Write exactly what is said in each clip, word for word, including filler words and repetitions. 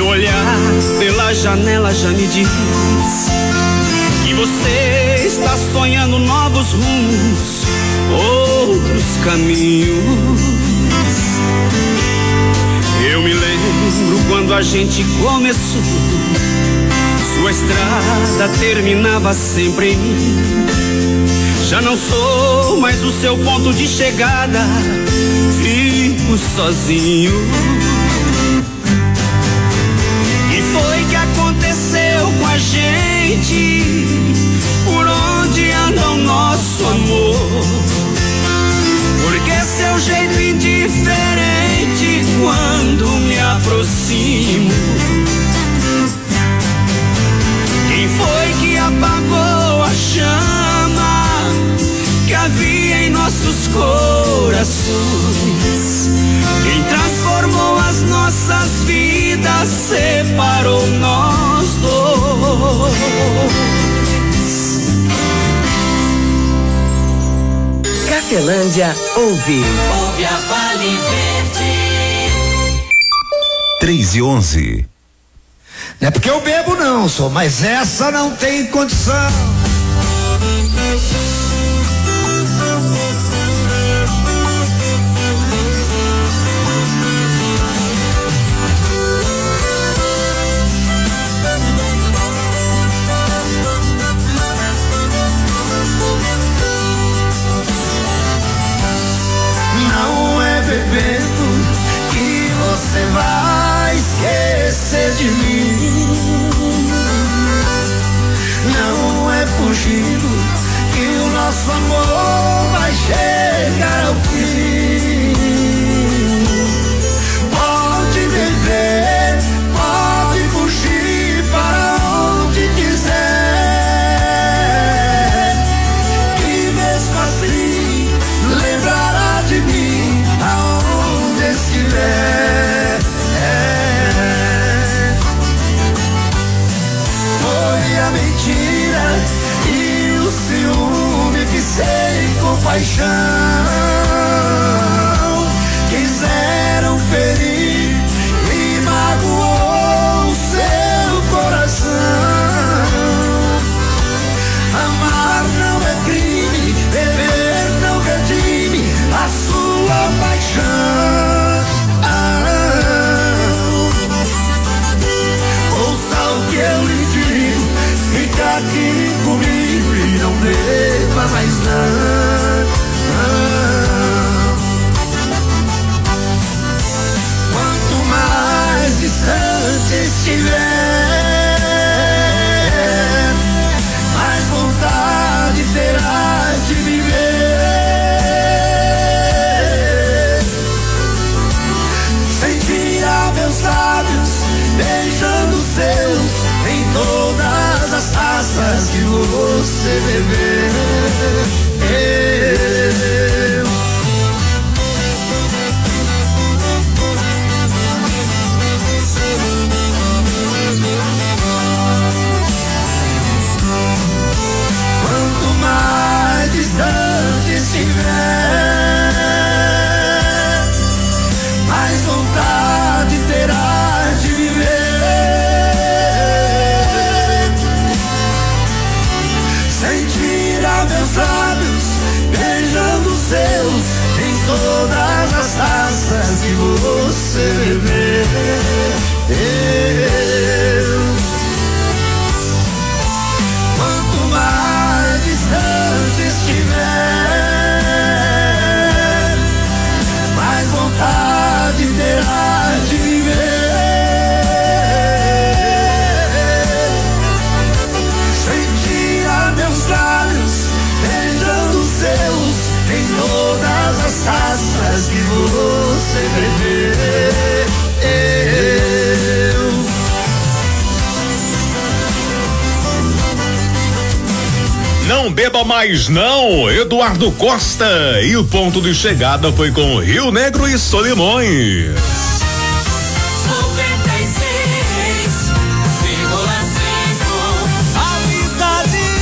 Seu olhar pela janela já me diz que você está sonhando novos rumos, outros caminhos. Eu me lembro quando a gente começou, sua estrada terminava sempre em mim. Já não sou mais o seu ponto de chegada, fico sozinho. Que foi que aconteceu com a gente? Por onde anda o nosso amor? Porque seu jeito indiferente quando me aproximo. Quem foi que apagou a chama que havia em nossos corações? Quem transformou as nossas vidas, separou nós dois. Cafelândia ouve. Ouve a Vale Verde. três e onze. Não é porque eu bebo não, só, mas essa não tem condição. Não é bebendo que você vai esquecer de mim. Não é fugindo que o nosso amor vai chegar ao fim. Pode beber, pode fugir para onde quiser, que mesmo assim lembrará de mim aonde estiver. Foi a mentira e o ciúme que sem compaixão quiseram ferir e magoou o seu coração. Amar não é crime, beber não redime a sua paixão. Ouça o que eu lhe digo, fica aqui comigo e não beba mais nada. Quanto mais distante estiver, mais vontade terás de viver. Sentir a meus lábios beijando os seus em todas as taças que você beber. Eu quanto mais distante estiver, mais vontade terás de viver. Sentir a meus lábios beijando os seus em todas as taças que você beber. Eu, quanto mais distante estiver, mais vontade terás de viver. Sentir a meus lábios beijando os seus em todas as taças que você beber. Eu Não beba mais não, Eduardo Costa. E o ponto de chegada foi com Rio Negro e Solimões. noventa e seis vírgula cinco. Amizade e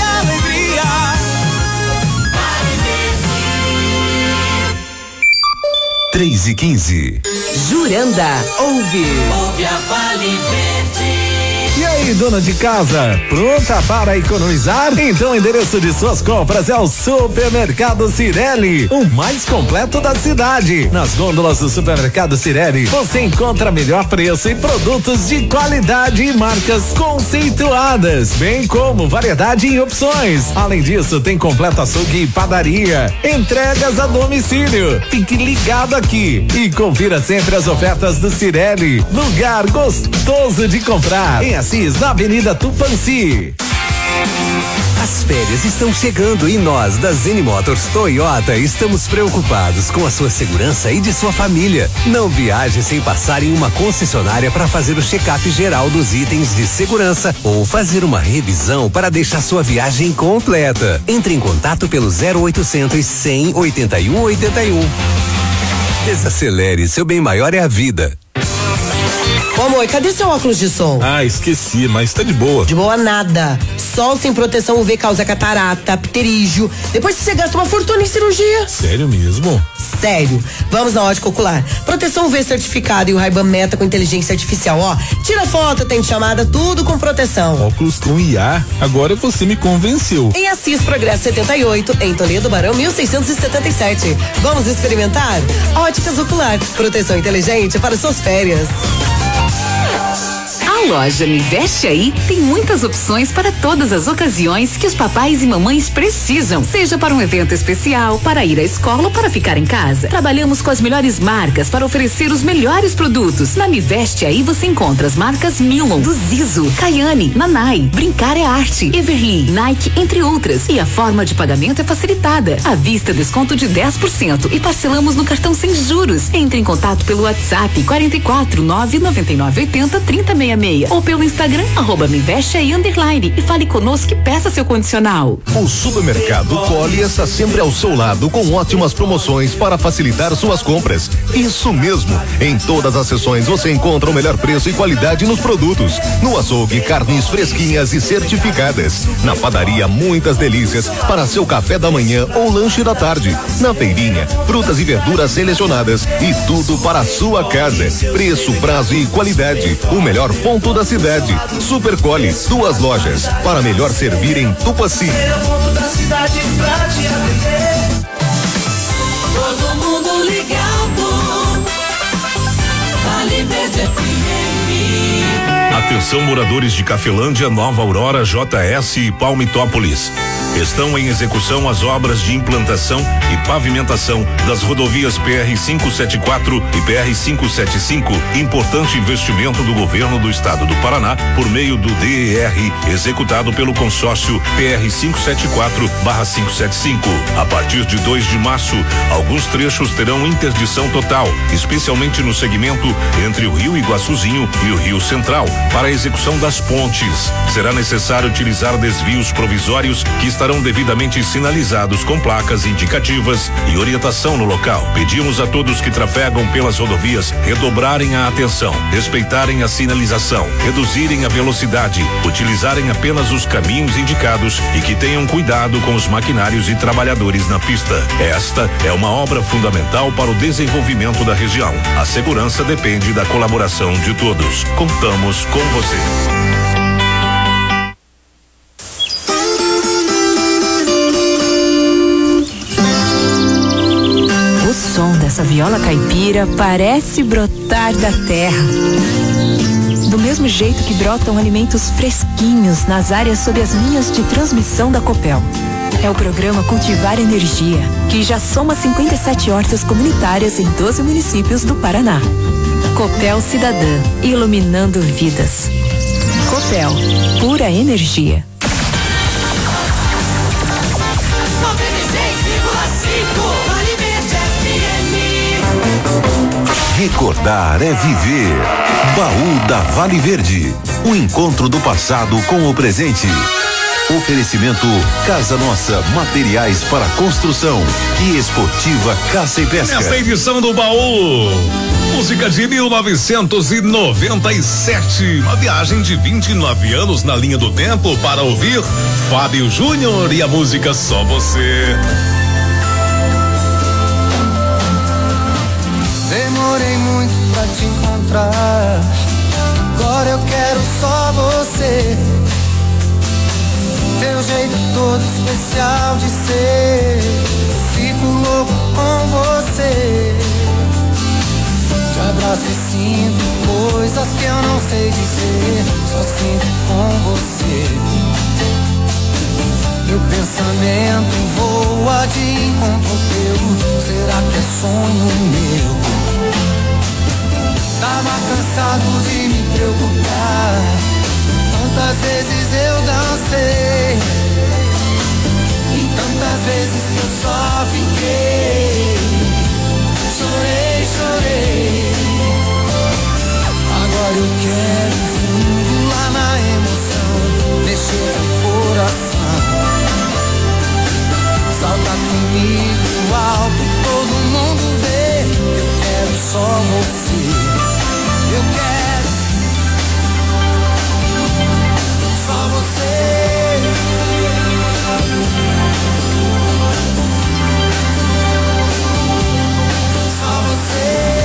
alegria. Vale Verde. três e quinze. Juranda ouve. Ouve a Vale Verde. E aí, dona de casa, pronta para economizar? Então o endereço de suas compras é o Supermercado Cirelli, o mais completo da cidade. Nas gôndolas do Supermercado Cirelli, você encontra melhor preço e produtos de qualidade e marcas conceituadas, bem como variedade e opções. Além disso, tem completo açougue e padaria, entregas a domicílio. Fique ligado aqui e confira sempre as ofertas do Cirelli, lugar gostoso de comprar. Em Assis, na Avenida Tupanci. As férias estão chegando e nós, da Zene Motors Toyota, estamos preocupados com a sua segurança e de sua família. Não viaje sem passar em uma concessionária para fazer o check-up geral dos itens de segurança ou fazer uma revisão para deixar sua viagem completa. Entre em contato pelo zero oitocentos, cem, oitenta e um, oitenta e um. Desacelere, seu bem maior é a vida. Ô amor, cadê seu óculos de sol? Ah, esqueci, mas tá de boa. De boa nada. Sol sem proteção U V causa catarata, pterígio. Depois você gasta uma fortuna em cirurgia. Sério mesmo? Sério. Vamos na ótica ocular. Proteção U V certificada e o Ray-Ban Meta com inteligência artificial, ó. Tira foto, tem chamada, tudo com proteção. Óculos com I A. Agora você me convenceu. Em Assis Progresso setenta e oito, em Toledo Barão mil seiscentos e setenta e sete. Vamos experimentar? Óticas Ocular. Proteção inteligente para suas férias. A loja Me Veste Aí tem muitas opções para todas as ocasiões que os papais e mamães precisam, seja para um evento especial, para ir à escola ou para ficar em casa. Trabalhamos com as melhores marcas para oferecer os melhores produtos. Na Me Veste Aí você encontra as marcas Milon, do Zizo, Kayane, Nanai, Brincar é Arte, Everly, Nike, entre outras. E a forma de pagamento é facilitada. À vista, desconto de dez por cento e parcelamos no cartão sem juros. Entre em contato pelo WhatsApp quarenta e quatro, nove noventa e nove oitenta, trinta sessenta e seis ou pelo Instagram, arroba me veste aí underline, e fale conosco e peça seu condicional. O Supermercado Poli está sempre ao seu lado com ótimas promoções para facilitar suas compras. Isso mesmo, em todas as seções você encontra o melhor preço e qualidade nos produtos. No açougue, carnes fresquinhas e certificadas. Na padaria, muitas delícias para seu café da manhã ou lanche da tarde. Na feirinha, frutas e verduras selecionadas e tudo para a sua casa. Preço, prazo e qualidade. O melhor ponto da cidade. Supercole, duas lojas para melhor servir em Tupaci. Todo mundo ligado. Vale Verde F M. Atenção, moradores de Cafelândia, Nova Aurora, J S e Palmitópolis. Estão em execução as obras de implantação e pavimentação das rodovias P R quinhentos e setenta e quatro e P R quinhentos e setenta e cinco, importante investimento do governo do estado do Paraná por meio do D E R, executado pelo consórcio P R quinhentos e setenta e quatro barra quinhentos e setenta e cinco. A partir de dois de março, alguns trechos terão interdição total, especialmente no segmento entre o Rio Iguaçuzinho e o Rio Central, para a execução das pontes. Será necessário utilizar desvios provisórios que estarão estarão devidamente sinalizados com placas indicativas e orientação no local. Pedimos a todos que trafegam pelas rodovias redobrarem a atenção, respeitarem a sinalização, reduzirem a velocidade, utilizarem apenas os caminhos indicados e que tenham cuidado com os maquinários e trabalhadores na pista. Esta é uma obra fundamental para o desenvolvimento da região. A segurança depende da colaboração de todos. Contamos com você. O som dessa viola caipira parece brotar da terra. Do mesmo jeito que brotam alimentos fresquinhos nas áreas sob as linhas de transmissão da Copel. É o programa Cultivar Energia, que já soma cinquenta e sete hortas comunitárias em doze municípios do Paraná. Copel Cidadã, iluminando vidas. Copel, pura energia. Recordar é viver. Baú da Vale Verde. O encontro do passado com o presente. Oferecimento Casa Nossa, materiais para construção e Esportiva Caça e Pesca. Nesta edição do Baú, música de mil novecentos e noventa e sete, uma viagem de vinte e nove anos na linha do tempo para ouvir Fábio Júnior e a música Só Você. Demorei muito pra te encontrar. Agora eu quero só você. Teu jeito todo especial de ser. Fico louco com você. Te abraço e sinto coisas que eu não sei dizer. Só sinto com você. Meu pensamento voa de encontro teu. Será que é sonho meu? Tava cansado de me preocupar. Tantas vezes eu dancei e tantas vezes que eu só fiquei. Chorei, chorei. Agora eu quero fundo lá na emoção, mexer no coração. Salta comigo alto, todo mundo vê. Eu quero só você. Eu quero só você. Só você.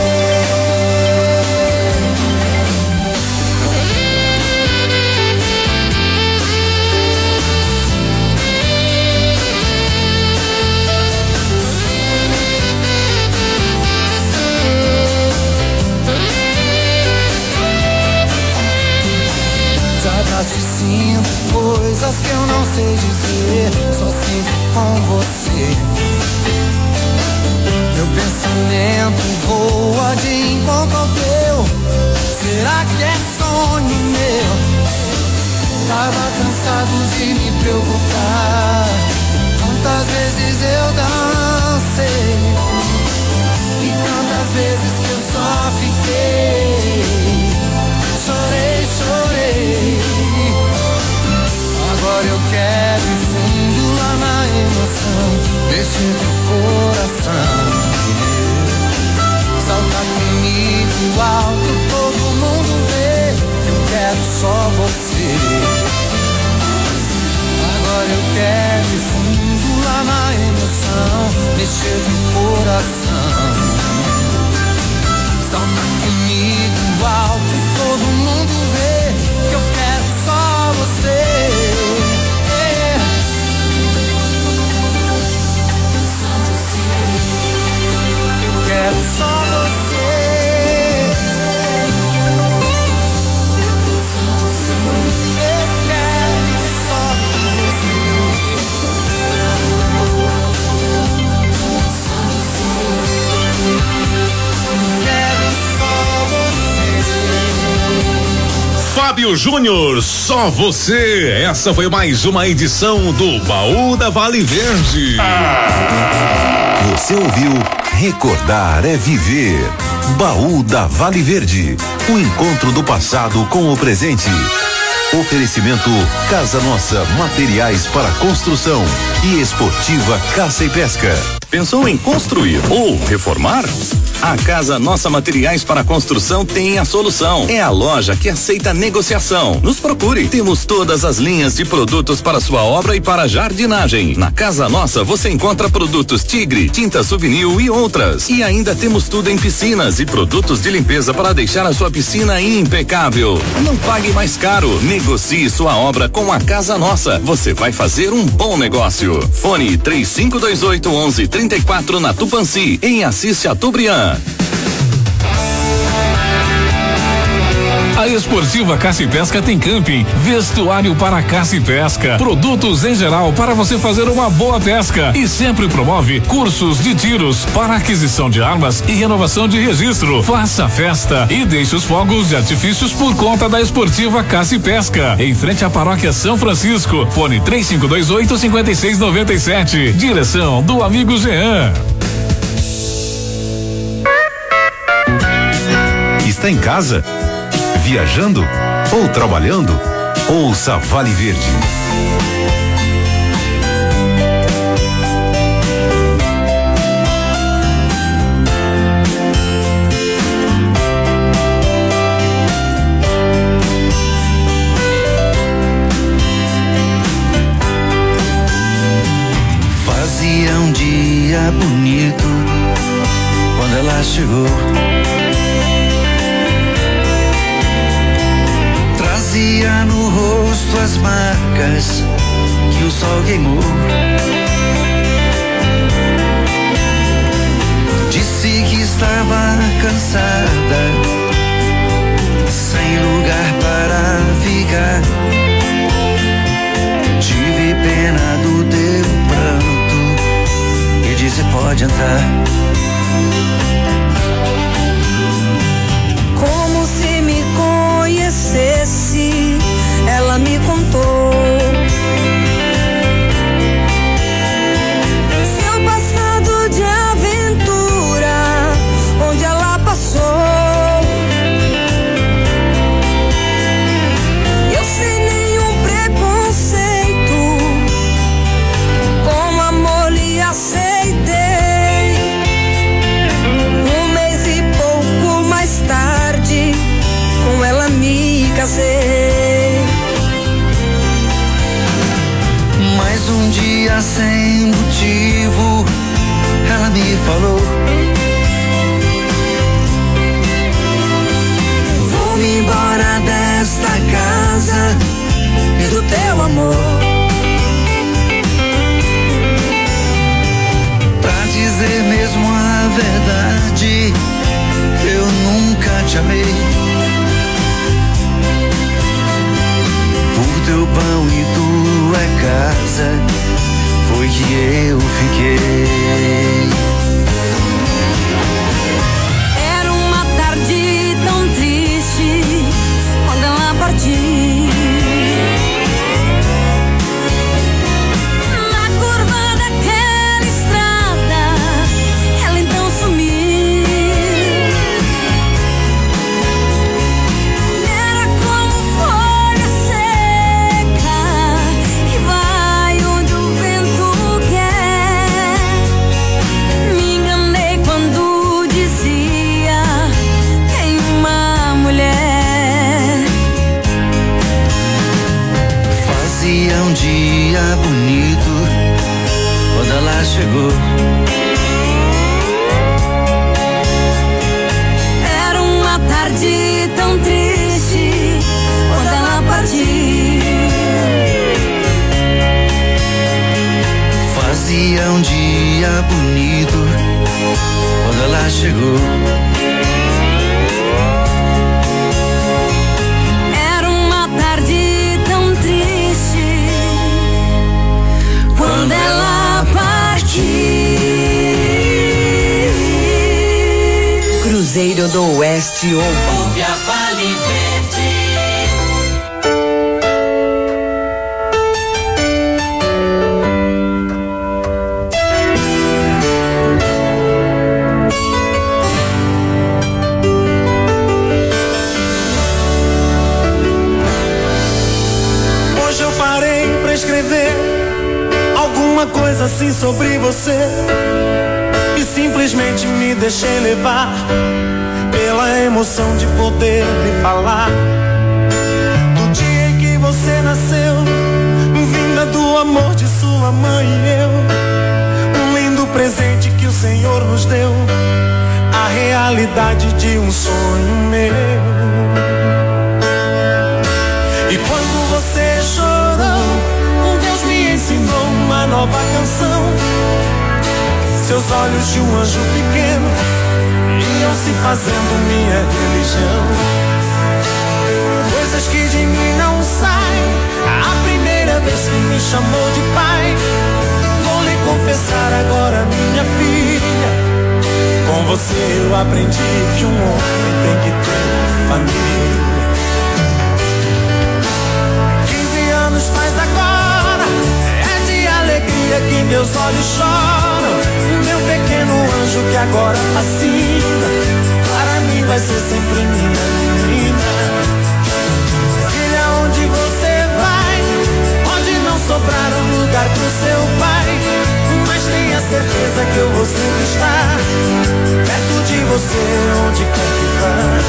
Sinto coisas que eu não sei dizer, só sinto com você. Meu pensamento voa de encontro ao teu. Será que é sonho meu? Tava cansado de me preocupar. Quantas vezes eu dancei e tantas vezes que eu só fiquei. Chorei, chorei. Agora eu quero ir fundo lá na emoção, mexer no coração. Salta comigo alto, todo mundo vê. Eu quero só você. Agora eu quero ir fundo lá na emoção, mexer no coração. Salta comigo alto, todo mundo vê. Que eu quero só você. Quero só você. Eu quero só você. Quero só você. Fábio Júnior, só você. Essa foi mais uma edição do Baú da Vale Verde. Você ouviu Recordar é Viver. Baú da Vale Verde. O encontro do passado com o presente. Oferecimento Casa Nossa, materiais para construção e Esportiva Caça e Pesca. Pensou em construir ou reformar? A Casa Nossa Materiais para Construção tem a solução. É a loja que aceita negociação. Nos procure. Temos todas as linhas de produtos para sua obra e para jardinagem. Na Casa Nossa você encontra produtos Tigre, tinta Souvenir e outras. E ainda temos tudo em piscinas e produtos de limpeza para deixar a sua piscina impecável. Não pague mais caro. Negocie sua obra com a Casa Nossa. Você vai fazer um bom negócio. Fone três cinco dois oito, onze, trinta e quatro na Tupanci, em Assis Chateaubriand. A Esportiva Caça e Pesca tem camping, vestuário para caça e pesca, produtos em geral para você fazer uma boa pesca e sempre promove cursos de tiros para aquisição de armas e renovação de registro. Faça festa e deixe os fogos de artifícios por conta da Esportiva Caça e Pesca, em frente à Paróquia São Francisco. Fone três cinco dois oito, cinco seis nove sete. Direção do amigo Jean. Está em casa? Viajando ou trabalhando? Ouça Vale Verde. Fazia um dia bonito quando ela chegou. as marcas que o sol queimou. Disse que estava cansada, sem lugar para ficar. Tive pena do teu pranto e disse: pode entrar. Como se me conhecesse, ela me contou seu passado de aventura, onde ela passou. Eu sem nenhum preconceito, com amor lhe aceitei. Um mês e pouco mais tarde, com ela me casei. Mais um dia sem motivo, ela me falou: vou-me embora desta casa e do teu amor. Pra dizer mesmo a verdade, eu nunca te amei. Por teu pão e tua casa foi que eu fiquei. Era uma tarde tão triste quando ela partiu. Na curva daquela estrada, ela então sumiu. Era como folha seca que vai onde o vento quer. Me enganei quando dizia: tem uma mulher. Fazia um dia bonito quando ela chegou. Era uma tarde tão triste quando ela partiu. Fazia um dia bonito quando ela chegou. Era uma tarde tão triste quando ela partiu. Cruzeiro do Oeste ouve. Ouve a Vale Verde. Hoje eu parei pra escrever alguma coisa assim sobre você e simplesmente me deixei levar pela emoção de poder lhe falar do dia em que você nasceu, vinda do amor de sua mãe e eu. Um lindo presente que o Senhor nos deu, a realidade de um sonho meu. E quando você chorou, Deus me ensinou uma nova canção. Seus olhos de um anjo pequeno iam se fazendo minha religião. Coisas que de mim não saem. A primeira vez que me chamou de pai, vou lhe confessar agora, minha filha, com você eu aprendi que um homem tem que ter família. Quinze anos faz agora, é de alegria que meus olhos choram. Meu pequeno anjo que agora fascina, para mim vai ser sempre minha menina. Filha, onde você vai, onde não sobrar um lugar pro seu pai, mas tenha certeza que eu vou sempre estar perto de você onde quer que vá.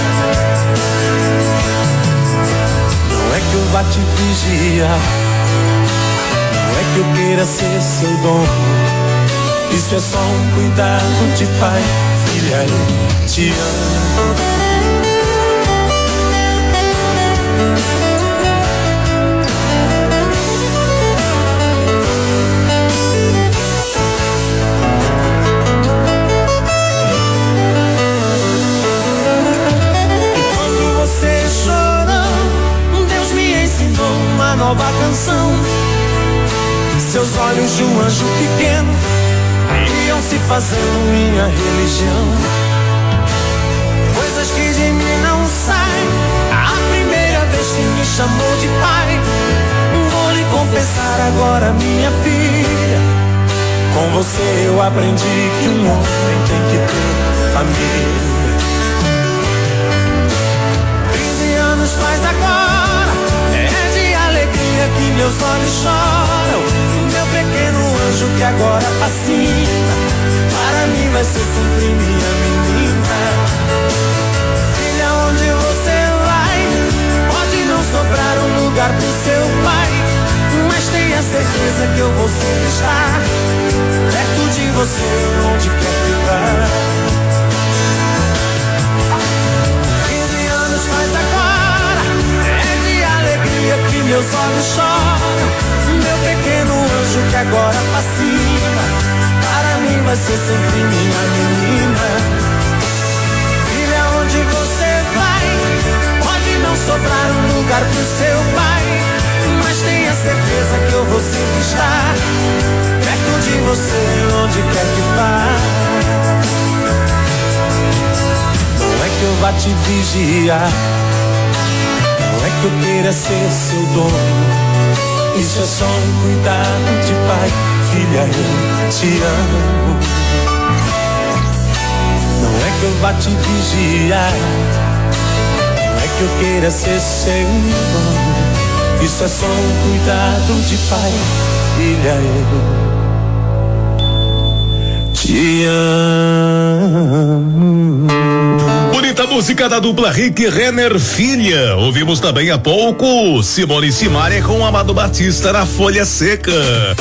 Não é que eu vá te vigiar, não é que eu queira ser seu dono. Isso é só um cuidado de pai. Filha, eu te amo. seus olhos de um anjo pequeno iam se fazendo minha religião. Coisas que de mim não saem. A primeira vez que me chamou de pai. Vou lhe confessar agora, minha filha, com você eu aprendi que um homem tem que ter família. Quinze anos faz agora, é de alegria que meus olhos choram. Meu pequeno anjo que agora fascina, para mim vai ser sempre minha menina. Filha, onde você vai? Pode não sobrar um lugar pro seu pai, mas tenha certeza que eu vou sempre estar perto de você, onde quer que vá. Quinze anos faz agora, é de alegria que meus olhos choram. Meu pequeno anjo que agora fascina, para mim vai ser sempre minha menina. Filha, onde você vai? Pode não sobrar um lugar pro seu pai, mas tenha certeza que eu vou sempre estar perto de você, onde quer que vá. Não é que eu vá te vigiar, não é que eu queira ser seu dono. Isso é só um cuidado de pai. Filha, eu te amo. Não é que eu vá te vigiar, não é que eu queira ser seu dono. Isso é só um cuidado de pai. Filha, eu te amo. Bonita música da dupla Rick Renner Filha. Ouvimos também há pouco Simone Simaria com Amado Batista na Folha Seca.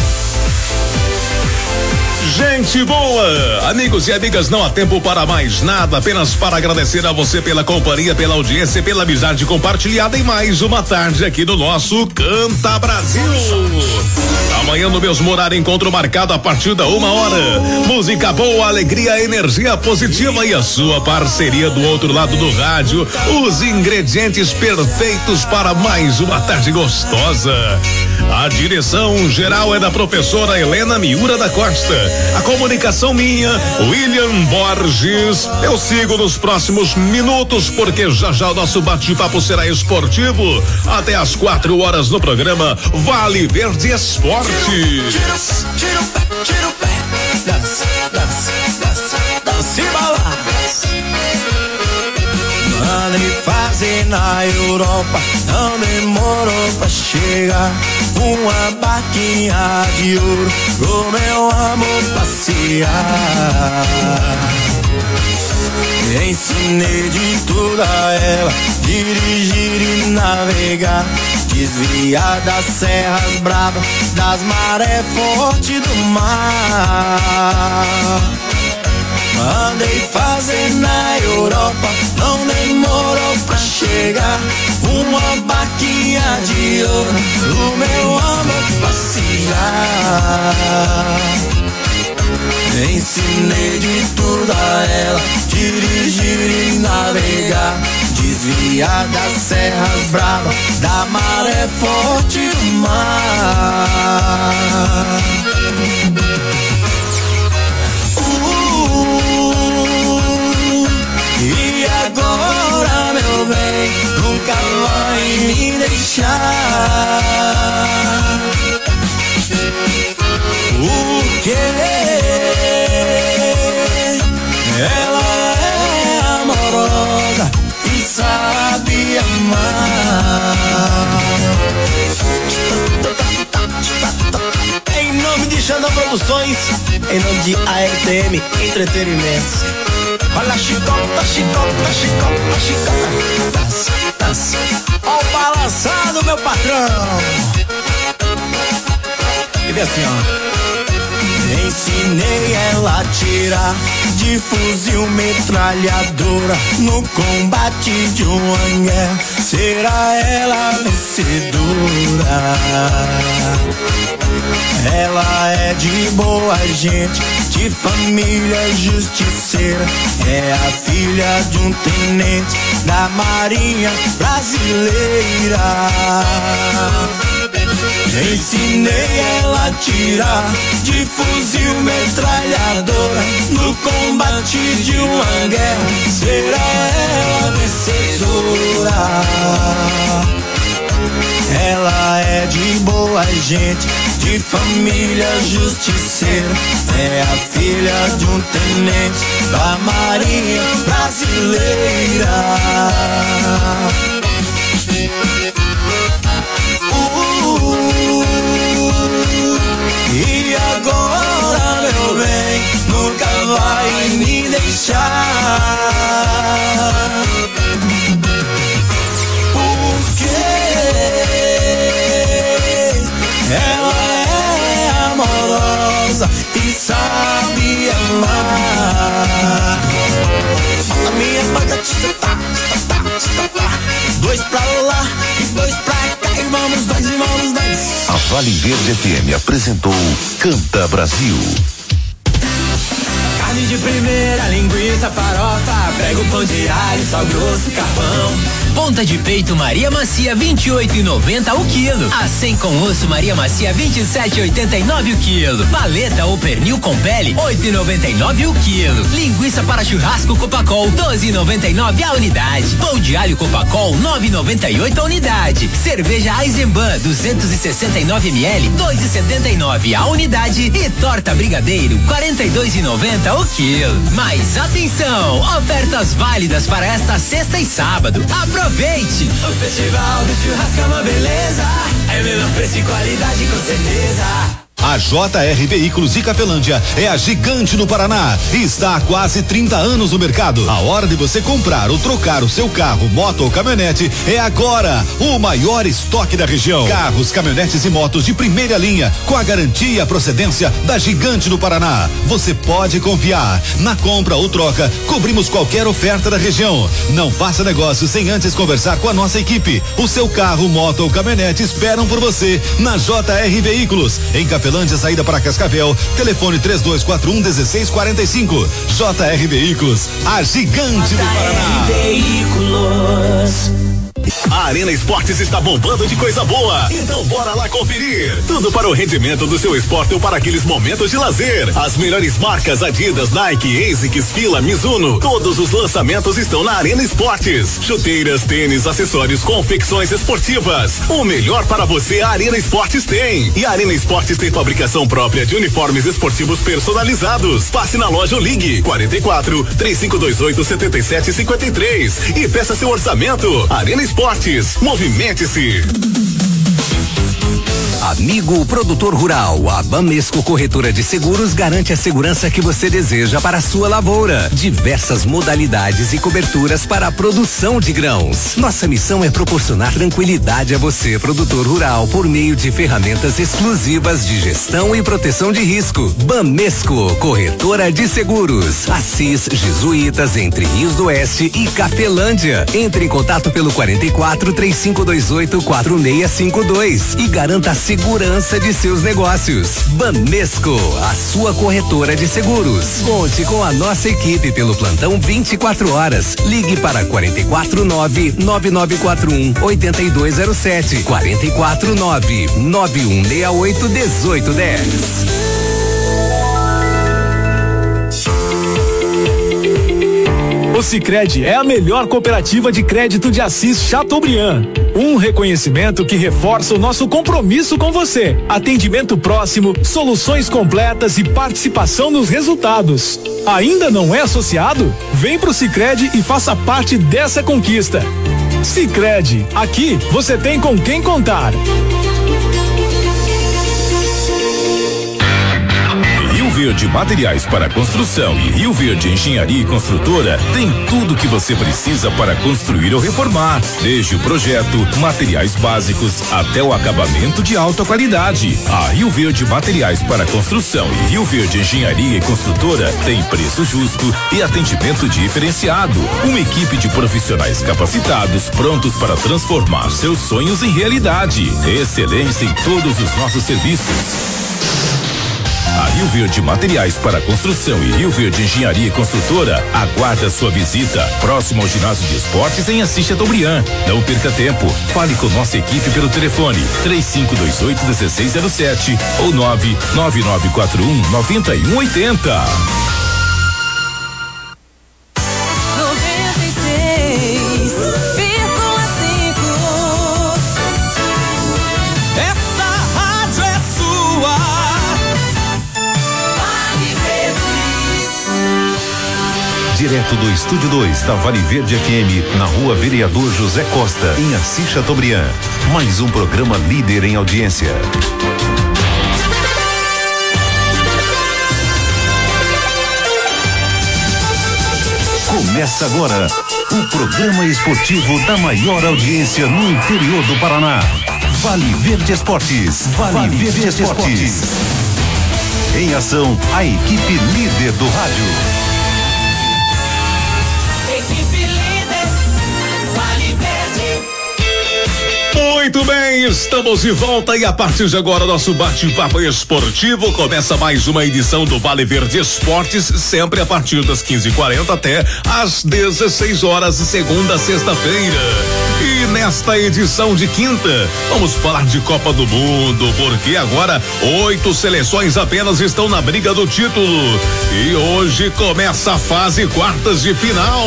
Gente boa, amigos e amigas, não há tempo para mais nada, apenas para agradecer a você pela companhia, pela audiência, pela amizade compartilhada em mais uma tarde aqui no nosso Canta Brasil. Amanhã no mesmo horário, encontro marcado a partir da uma hora. Música boa, alegria, energia positiva e a sua parceria do outro lado do rádio. Os ingredientes perfeitos para mais uma tarde gostosa. A direção geral é da professora Helena Miura da Costa. A comunicação minha, William Borges. Eu sigo nos próximos minutos, porque já já o nosso bate-papo será esportivo. Até às quatro horas no programa Vale Verde Esporte. Dança, dança, dança, dança e balança. Mandei fazer na Europa, não demorou pra chegar. Uma barquinha de ouro pro meu amor passear. Ensinei de tudo a ela, dirigir e navegar, desviar das serras bravas, das marés fortes do mar. Mandei fazer na Europa, não demorou pra chegar. Uma barquinha de ouro, o meu amor passear. Ensinei de tudo a ela, dirigir e navegar, desviar das serras bravas, da maré forte do mar. E agora, meu bem, nunca vai me deixar. Porque ela é amorosa e sabe amar. Em nome de Xandão Produções, em nome de A R T M Entretenimentos. Olha a chicota, chicota, chicota, chicota. Dança, dança. Ó o balançado, meu patrão. E vem assim, ó. Ensinei ela a tirar de fuzil metralhadora no combate de uma guerra. Será ela vencedora? Ela é de boa gente, de família justiceira. É a filha de um tenente da Marinha Brasileira. Ensinei ela a tirar de fuzil metralhadora no combate de uma guerra. Será ela vencedora? Ela é de boa gente, de família justiceira. É a filha de um tenente da Marinha Brasileira. E agora, meu bem, nunca vai me deixar. Porque ela é amorosa e sabe amar. A minha banda te tá, tá, tá, tá. Dois pra lá e dois pra cá. E vamos dois e vamos dois. A Vale Verde F M apresentou Canta Brasil. Carne de primeira, linguiça, farofa, prego, pão de alho, sal grosso, carvão. Ponta de peito Maria Macia vinte e oito e noventa o quilo. Acém com osso Maria Macia vinte e sete e oitenta e nove o quilo. Paleta ou pernil com pele oito e noventa e nove o quilo. Linguiça para churrasco Copacol doze e noventa e nove a unidade. Pão de alho Copacol nove e noventa e oito a unidade. Cerveja Eisenbahn duzentos e sessenta e nove mililitros dois e setenta e nove a unidade e torta brigadeiro quarenta e dois e noventa o quilo. Mas atenção, ofertas válidas para esta sexta e sábado. Aproveite! O festival do churrasco é uma beleza. É menor preço e qualidade com certeza. A J R Veículos de Cafelândia é a gigante no Paraná e está há quase trinta anos no mercado. A hora de você comprar ou trocar o seu carro, moto ou caminhonete é agora. O maior estoque da região. Carros, caminhonetes e motos de primeira linha com a garantia e a procedência da gigante no Paraná. Você pode confiar. Na compra ou troca, cobrimos qualquer oferta da região. Não faça negócio sem antes conversar com a nossa equipe. O seu carro, moto ou caminhonete esperam por você na J R Veículos. Em Cafelândia, saída para Cascavel, telefone três dois quatro um um seis quatro cinco. J R Veículos, a gigante do Paraná. Veículos. A Arena Esportes está bombando de coisa boa, então bora lá conferir. Tudo para o rendimento do seu esporte ou para aqueles momentos de lazer. As melhores marcas Adidas, Nike, ASICS, Fila, Mizuno. Todos os lançamentos estão na Arena Esportes. Chuteiras, tênis, acessórios, confecções esportivas. O melhor para você a Arena Esportes tem. E a Arena Esportes tem fabricação própria de uniformes esportivos personalizados. Passe na loja ou ligue quarenta e quatro, três cinco dois oito, sete sete cinco três e peça seu orçamento. Arena Esportes, movimente-se. Amigo produtor rural, a Bamesco Corretora de Seguros garante a segurança que você deseja para a sua lavoura. Diversas modalidades e coberturas para a produção de grãos. Nossa missão é proporcionar tranquilidade a você, produtor rural, por meio de ferramentas exclusivas de gestão e proteção de risco. Bamesco Corretora de Seguros. Assis Jesuítas, entre Rios do Oeste e Cafelândia. Entre em contato pelo quarenta e quatro, três cinco dois oito, quatro seis cinco dois e garanta a segurança de seus negócios. Bamesco, a sua corretora de seguros. Conte com a nossa equipe pelo plantão vinte e quatro horas. Ligue para quarenta e quatro, nove nove nove quatro um, oito dois zero sete, quarenta e quatro, nove nove um seis oito, dezoito dez. O Sicredi é a melhor cooperativa de crédito de Assis Chateaubriand. Um reconhecimento que reforça o nosso compromisso com você. Atendimento próximo, soluções completas e participação nos resultados. Ainda não é associado? Vem pro Sicredi e faça parte dessa conquista. Sicredi, aqui você tem com quem contar. Rio Verde Materiais para Construção e Rio Verde Engenharia e Construtora tem tudo que você precisa para construir ou reformar, desde o projeto, materiais básicos até o acabamento de alta qualidade. A Rio Verde Materiais para Construção e Rio Verde Engenharia e Construtora tem preço justo e atendimento diferenciado. Uma equipe de profissionais capacitados prontos para transformar seus sonhos em realidade. Excelência em todos os nossos serviços. A Rio Verde Materiais para Construção e Rio Verde Engenharia Construtora aguarda sua visita. Próximo ao ginásio de esportes em Assis Chateaubriand. Não perca tempo. Fale com nossa equipe pelo telefone três cinco dois oito um seis zero sete ou nove nove nove quatro um nove um oito zero. Direto do Estúdio dois da Vale Verde F M, na Rua Vereador José Costa, em Assis Chateaubriand. Mais um programa líder em audiência. Começa agora o programa esportivo da maior audiência no interior do Paraná. Vale Verde Esportes. Vale, vale Verde, Verde Esportes. Esportes. Em ação, a equipe líder do rádio. Muito bem, estamos de volta e a partir de agora nosso bate-papo esportivo começa mais uma edição do Vale Verde Esportes, sempre a partir das quinze e quarenta até às dezesseis horas, segunda a sexta-feira. E nesta edição de quinta, vamos falar de Copa do Mundo, porque agora oito seleções apenas estão na briga do título. E hoje começa a fase quartas de final.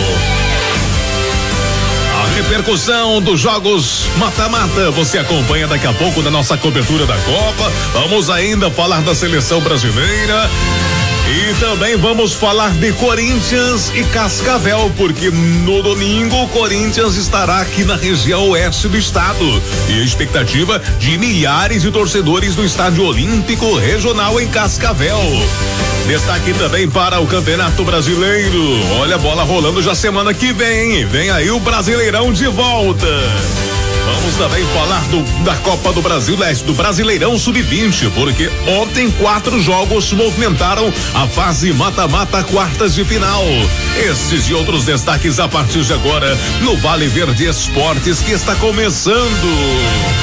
Repercussão dos jogos mata-mata, você acompanha daqui a pouco na nossa cobertura da Copa. Vamos ainda falar da seleção brasileira e também vamos falar de Corinthians e Cascavel, porque no domingo o Corinthians estará aqui na região oeste do estado e a expectativa de milhares de torcedores do Estádio Olímpico Regional em Cascavel. Destaque também para o Campeonato Brasileiro. Olha a bola rolando já semana que vem. Vem aí o Brasileirão de volta. Vamos também falar do, da Copa do Brasil, do Brasileirão sub vinte, porque ontem quatro jogos movimentaram a fase mata-mata quartas de final. Esses e outros destaques a partir de agora no Vale Verde Esportes, que está começando.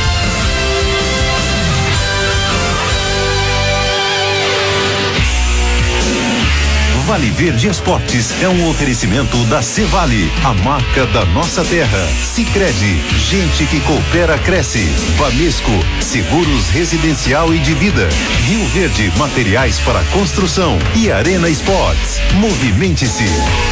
Vale Verde Esportes é um oferecimento da Cevale, a marca da nossa terra. Sicredi, gente que coopera cresce. Bamesco, seguros residencial e de vida. Rio Verde, materiais para construção. E Arena Sports. Movimente-se.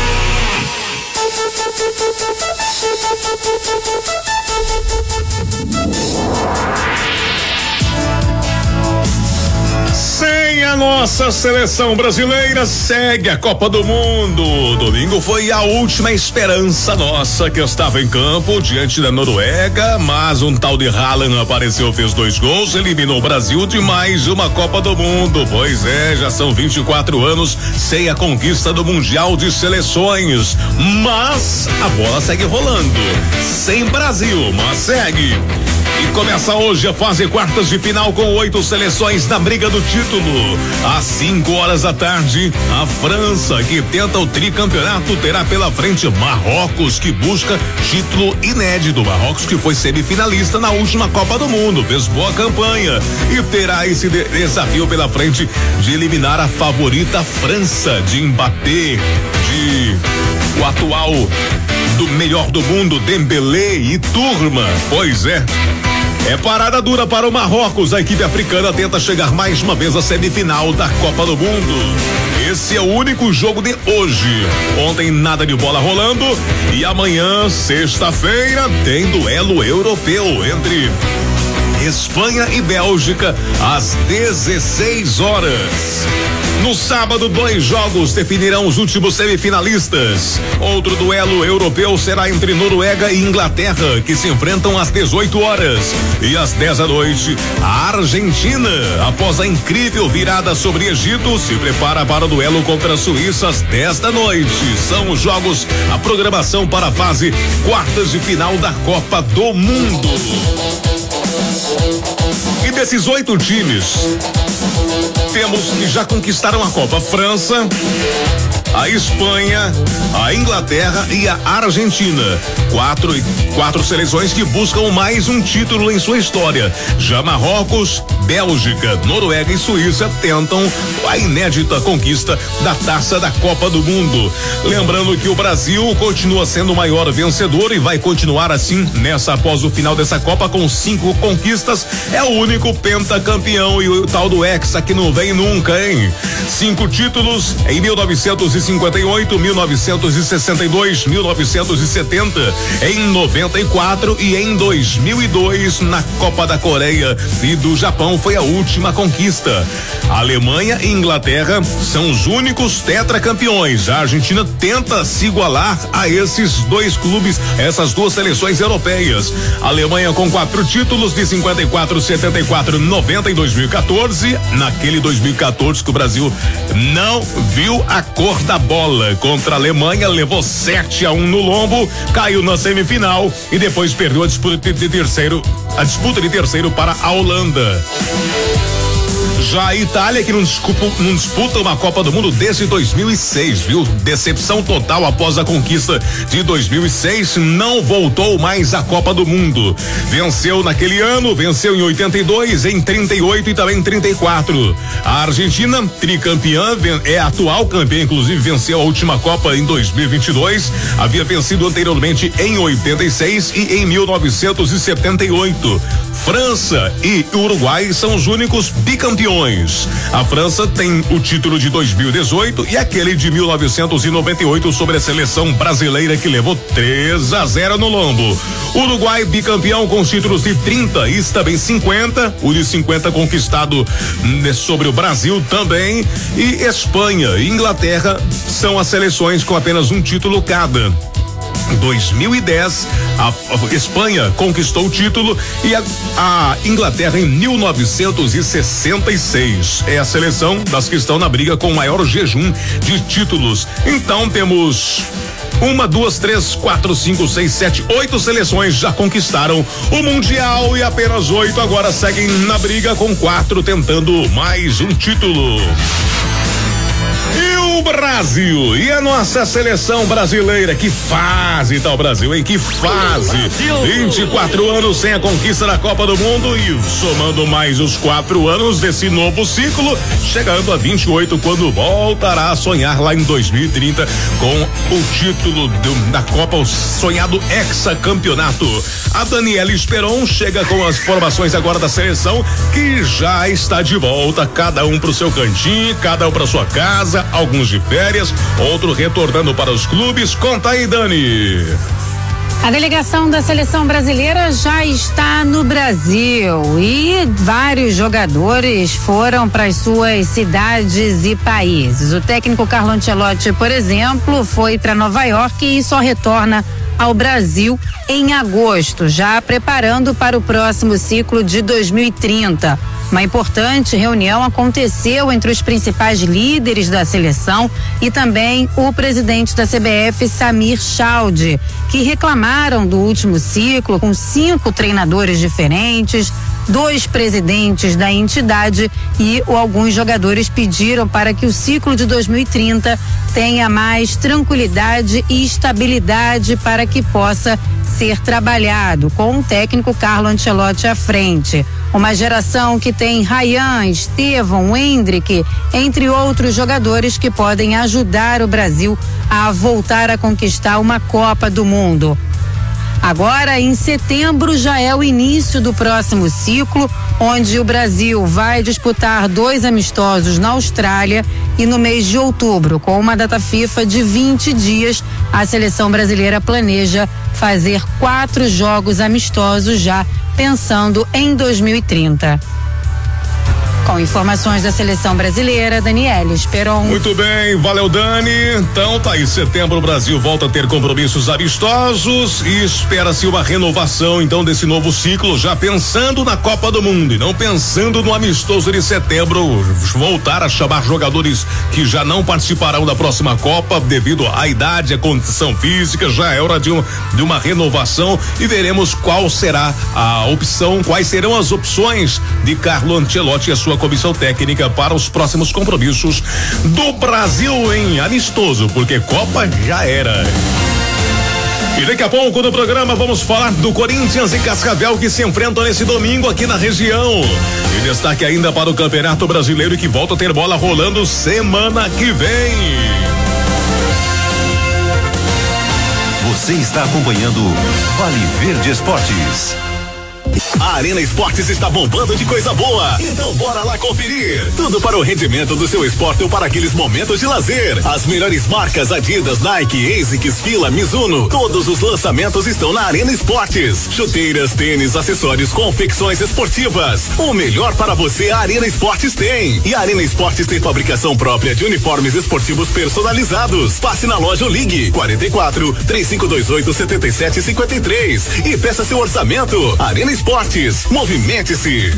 Sem a nossa seleção brasileira, segue a Copa do Mundo. Domingo foi a última esperança nossa que estava em campo diante da Noruega, mas um tal de Haaland apareceu, fez dois gols, eliminou o Brasil de mais uma Copa do Mundo. Pois é, já são vinte e quatro anos sem a conquista do Mundial de Seleções, mas a bola segue rolando. Sem Brasil, mas segue. E começa hoje a fase quartas de final com oito seleções na briga do título. Às cinco horas da tarde, a França, que tenta o tricampeonato, terá pela frente Marrocos, que busca título inédito. Marrocos que foi semifinalista na última Copa do Mundo, fez boa campanha e terá esse de- desafio pela frente de eliminar a favorita França, de Mbappé, de o atual do melhor do mundo, Dembélé e turma. Pois é. É parada dura para o Marrocos. A equipe africana tenta chegar mais uma vez à semifinal da Copa do Mundo. Esse é o único jogo de hoje. Ontem nada de bola rolando e amanhã, sexta-feira, tem duelo europeu entre Espanha e Bélgica às dezesseis horas. No sábado, dois jogos definirão os últimos semifinalistas. Outro duelo europeu será entre Noruega e Inglaterra, que se enfrentam às dezoito horas. E às dez da noite, a Argentina, após a incrível virada sobre Egito, se prepara para o duelo contra a Suíça às dez da noite. São os jogos, a programação para a fase quartas de final da Copa do Mundo. E desses oito times, temos que já conquistaram a Copa: França, a Espanha, a Inglaterra e a Argentina. Quatro, quatro seleções que buscam mais um título em sua história. Já Marrocos, Bélgica, Noruega e Suíça tentam a inédita conquista da taça da Copa do Mundo. Lembrando que o Brasil continua sendo o maior vencedor e vai continuar assim nessa após o final dessa Copa com cinco conquistas. É o único pentacampeão e o tal do Hexa que não vem nunca, hein? Cinco títulos em mil novecentos e cinquenta e oito, mil novecentos e sessenta e dois, mil novecentos e setenta, em noventa e quatro e em dois mil e dois na Copa da Coreia e do Japão foi a última conquista. A Alemanha e Inglaterra são os únicos tetracampeões. A Argentina tenta se igualar a esses dois clubes, essas duas seleções europeias. A Alemanha com quatro títulos de cinquenta e quatro, setenta e quatro, noventa e dois mil e quatorze. Naquele dois mil e quatorze que o Brasil não viu a cor da bola contra a Alemanha, levou sete a um no lombo, caiu na semifinal e depois perdeu a disputa de terceiro, a disputa de terceiro para a Holanda. Já a Itália, que não disputa, não disputa uma Copa do Mundo desde dois mil e seis, viu? Decepção total após a conquista de dois mil e seis, não voltou mais à Copa do Mundo. Venceu naquele ano, venceu em oitenta e dois, em trinta e oito e também em trinta e quatro. A Argentina, tricampeã, é atual campeã, inclusive venceu a última Copa em dois mil e vinte e dois, havia vencido anteriormente em oitenta e seis e em mil novecentos e setenta e oito. França e Uruguai são os únicos bicampeões. A França tem o título de dois mil e dezoito e aquele de mil novecentos e noventa e oito sobre a seleção brasileira que levou três a zero no lombo. Uruguai bicampeão com os títulos de trinta e também cinquenta, o de cinquenta conquistado sobre o Brasil também, e Espanha e Inglaterra são as seleções com apenas um título cada. dois mil e dez, a, a Espanha conquistou o título e a, a Inglaterra em mil novecentos e sessenta e seis. É a seleção das que estão na briga com o maior jejum de títulos. Então temos uma, duas, três, quatro, cinco, seis, sete, oito seleções já conquistaram o Mundial e apenas oito agora seguem na briga com quatro tentando mais um título. E o Brasil, e a nossa seleção brasileira, que fase tá o Brasil, hein? Que fase! vinte e quatro anos sem a conquista da Copa do Mundo e somando mais os quatro anos desse novo ciclo, chegando a vinte e oito quando voltará a sonhar lá em dois mil e trinta com o título do, da Copa, o sonhado hexacampeonato. A Daniela Esperon chega com as formações agora da seleção, que já está de volta, cada um pro seu cantinho, cada um pra sua casa, alguns de férias, outro retornando para os clubes. Conta aí, Dani. A delegação da seleção brasileira já está no Brasil e vários jogadores foram para as suas cidades e países. O técnico Carlo Ancelotti, por exemplo, foi para Nova York e só retorna ao Brasil em agosto, já preparando para o próximo ciclo de dois mil e trinta. Uma importante reunião aconteceu entre os principais líderes da seleção e também o presidente da C B F, Samir Chaldi, que reclamaram do último ciclo com cinco treinadores diferentes, dois presidentes da entidade e alguns jogadores pediram para que o ciclo de dois mil e trinta tenha mais tranquilidade e estabilidade para que possa ser trabalhado com o técnico Carlo Ancelotti à frente. Uma geração que tem Ryan, Estevão, Hendrick, entre outros jogadores que podem ajudar o Brasil a voltar a conquistar uma Copa do Mundo. Agora, em setembro, já é o início do próximo ciclo, onde o Brasil vai disputar dois amistosos na Austrália e no mês de outubro, com uma data FIFA de vinte dias, a seleção brasileira planeja fazer quatro jogos amistosos já pensando em dois mil e trinta. Com informações da seleção brasileira, Daniela Esperon. Muito bem, valeu, Dani. Então tá aí, setembro o Brasil volta a ter compromissos amistosos e espera-se uma renovação então desse novo ciclo, já pensando na Copa do Mundo e não pensando no amistoso de setembro, voltar a chamar jogadores que já não participarão da próxima Copa devido à idade, à condição física, já é hora de, um, de uma renovação e veremos qual será a opção, quais serão as opções de Carlo Ancelotti e a sua comissão técnica para os próximos compromissos do Brasil em amistoso, porque Copa já era. E daqui a pouco no programa vamos falar do Corinthians e Cascavel que se enfrentam nesse domingo aqui na região. E destaque ainda para o Campeonato Brasileiro que volta a ter bola rolando semana que vem. Você está acompanhando Vale Verde Esportes. A Arena Esportes está bombando de coisa boa. Então bora lá conferir. Tudo para o rendimento do seu esporte ou para aqueles momentos de lazer. As melhores marcas Adidas, Nike, ASICS, Fila, Mizuno. Todos os lançamentos estão na Arena Esportes. Chuteiras, tênis, acessórios, confecções esportivas. O melhor para você a Arena Esportes tem. E a Arena Esportes tem fabricação própria de uniformes esportivos personalizados. Passe na loja ou ligue quarenta e quatro, três cinco dois oito, sete sete cinco três e peça seu orçamento. Arena Esportes, movimente-se.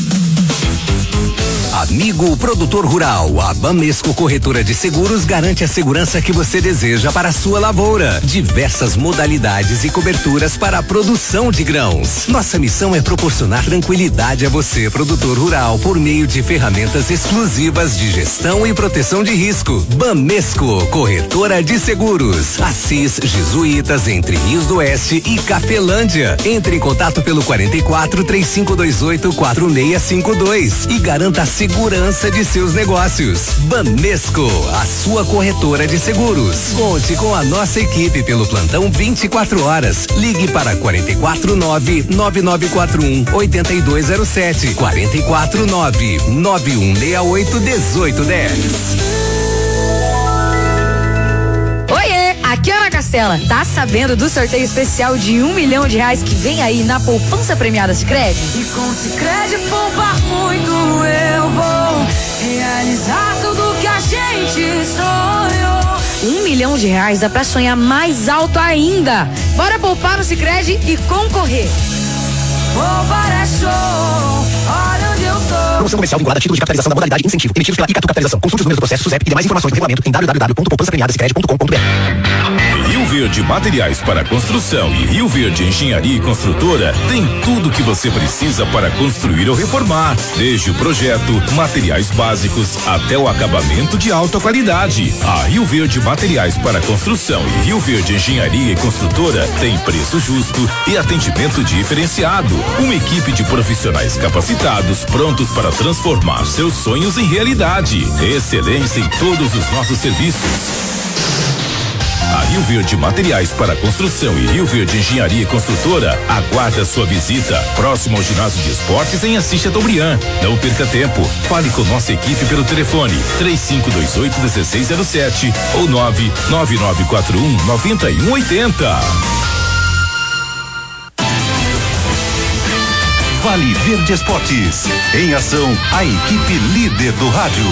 Amigo produtor rural, a Bamesco Corretora de Seguros garante a segurança que você deseja para a sua lavoura. Diversas modalidades e coberturas para a produção de grãos. Nossa missão é proporcionar tranquilidade a você, produtor rural, por meio de ferramentas exclusivas de gestão e proteção de risco. Bamesco Corretora de Seguros. Assis Jesuítas, entre Rios do Oeste e Cafelândia. Entre em contato pelo quarenta e quatro, três cinco dois oito, quatro seis cinco dois e garanta a segurança de seus negócios. Bamesco, a sua corretora de seguros. Conte com a nossa equipe pelo plantão vinte e quatro horas. Ligue para quarenta e quatro, nove nove nove quatro um, oito dois zero sete, quarenta e quatro, nove nove um seis oito, dezoito dez. Oiê, aqui é a Ana Castela. Tá sabendo do sorteio especial de um milhão de reais que vem aí na poupança premiada Sicredi? E com Sicredi poupar muito eu vou realizar tudo que a gente sonhou. Um milhão de reais dá pra sonhar mais alto ainda. Bora poupar no Sicredi e concorrer. Poupar é show, olha onde eu tô. Promoção comercial vinculada a título de capitalização da modalidade incentivo, emitidos pela Icatu Capitalização. Consulte os números do processo SUSEP e demais informações do regulamento em w w w ponto poupança premiada sicredi ponto com ponto b r. Rio Verde Materiais para Construção e Rio Verde Engenharia e Construtora tem tudo que você precisa para construir ou reformar, desde o projeto, materiais básicos até o acabamento de alta qualidade. A Rio Verde Materiais para Construção e Rio Verde Engenharia e Construtora tem preço justo e atendimento diferenciado. Uma equipe de profissionais capacitados prontos para transformar seus sonhos em realidade. Excelência em todos os nossos serviços. A Rio Verde Materiais para Construção e Rio Verde Engenharia e Construtora aguarda sua visita. Próximo ao ginásio de esportes em Assis Chateaubriand. Não perca tempo. Fale com nossa equipe pelo telefone três cinco dois oito, um seis zero sete ou nove nove nove quatro um, nove um oito zero. Vale Verde Esportes. Em ação, a equipe líder do rádio.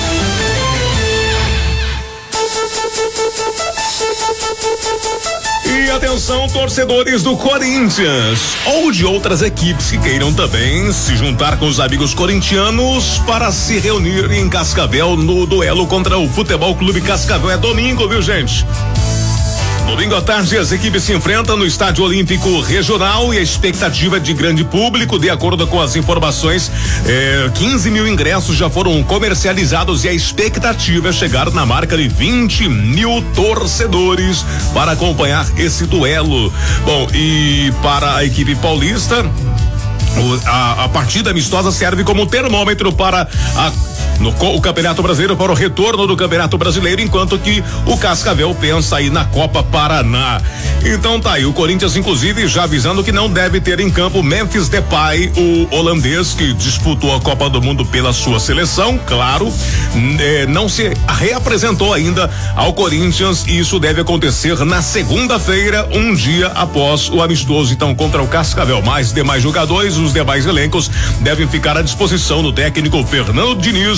E atenção, torcedores do Corinthians ou de outras equipes que queiram também se juntar com os amigos corintianos para se reunir em Cascavel no duelo contra o Futebol Clube Cascavel. É domingo, viu, gente? Domingo à tarde, as equipes se enfrentam no Estádio Olímpico Regional e a expectativa de grande público, de acordo com as informações, eh, quinze mil ingressos já foram comercializados e a expectativa é chegar na marca de vinte mil torcedores para acompanhar esse duelo. Bom, e para a equipe paulista, o, a, a partida amistosa serve como termômetro para a No o Campeonato Brasileiro, para o retorno do Campeonato Brasileiro, enquanto que o Cascavel pensa aí na Copa Paraná. Então tá aí, o Corinthians inclusive já avisando que não deve ter em campo Memphis Depay, o holandês que disputou a Copa do Mundo pela sua seleção, claro, eh, não se reapresentou ainda ao Corinthians e isso deve acontecer na segunda-feira, um dia após o amistoso, então, contra o Cascavel. Mais demais jogadores, os demais elencos devem ficar à disposição do técnico Fernando Diniz